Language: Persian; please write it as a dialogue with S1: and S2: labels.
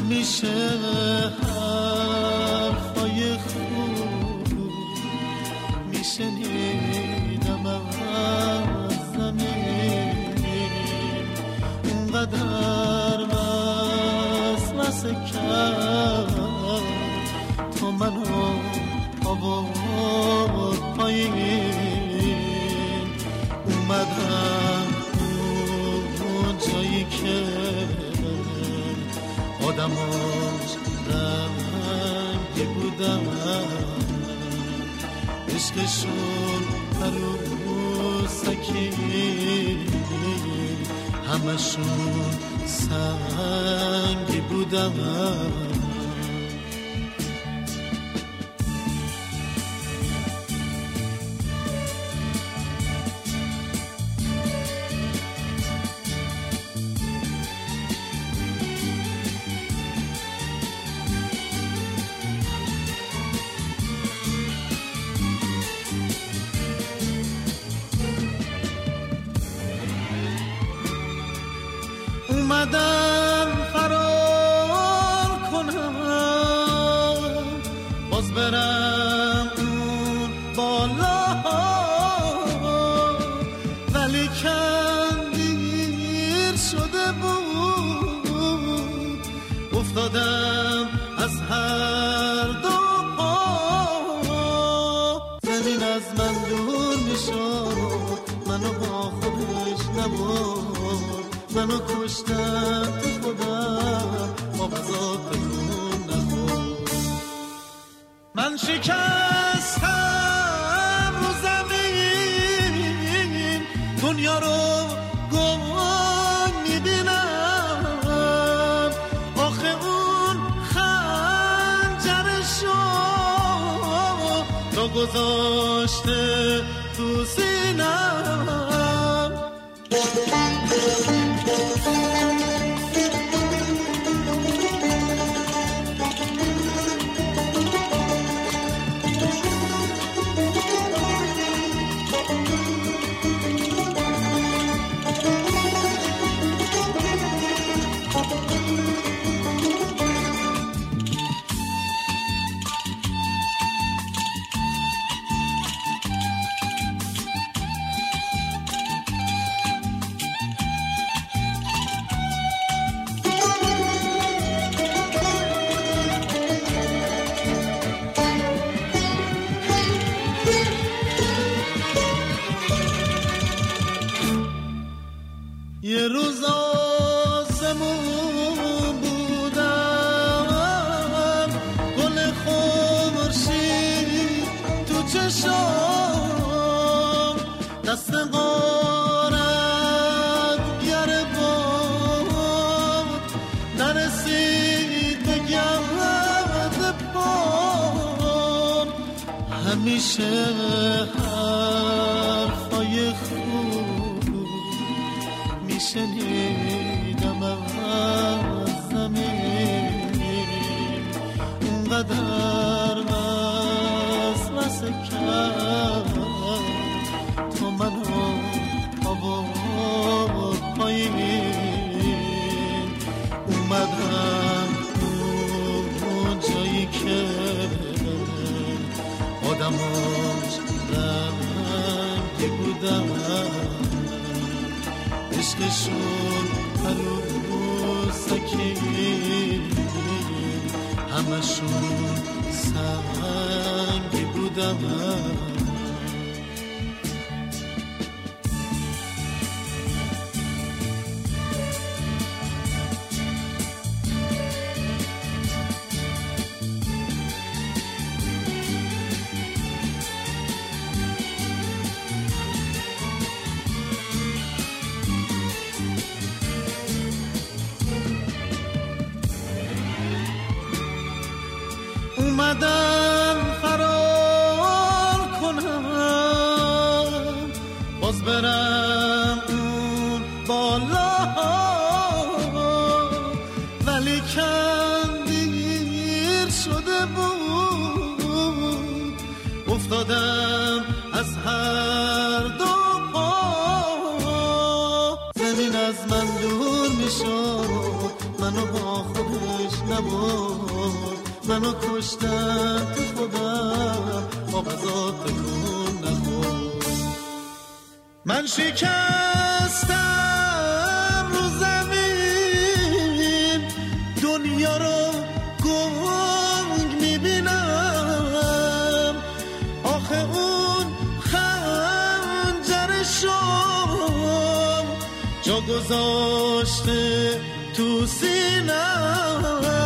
S1: همیشه حرفای خوب میشنیدم از زمین، اونقدر وسوسه کرد تا منو آورد پایین. اومدم اون جایی که آدماش رنگی بودن، عشقشون عروسکی، همشون سنگی بودن. اومدم فرار کنم، باز برم اون بالا، ولی دیر شده بود. افتادم از هر دو پا، زمین از من دور میشد، منو با خودش نبود. منو کشتن تو خودم، با غذا تکون نخور. من شکستم رو زمین، دنیا رو گم میبینم. آخه اون خنجرشو رو گذاشته تو سینم. یه روز آسمون بودم، گل خورشید تو چشام، دست غارت گره باد، نرسید به گرد پام. همیشه حرفای خوب میشنیدم از زمین، اونقدر وسوسه کرد تا منو آورد پایین. اومدم اون جایی که آدماش رنگی بودن، عشقشون عروسکی، همشون سنگی بودن. اومدم فرار کنم، باز برم اون بالا، ولی دیر شده بود. افتادم از هر دو پا، زمین از من دور میشد، منو با خودش نبود منو کشتن تو خودم با غذا تکون نخور من شکستم رو زمین دنیا رو گنگ میبینم آخه اون خنجر شام جا گذاشته تو سینم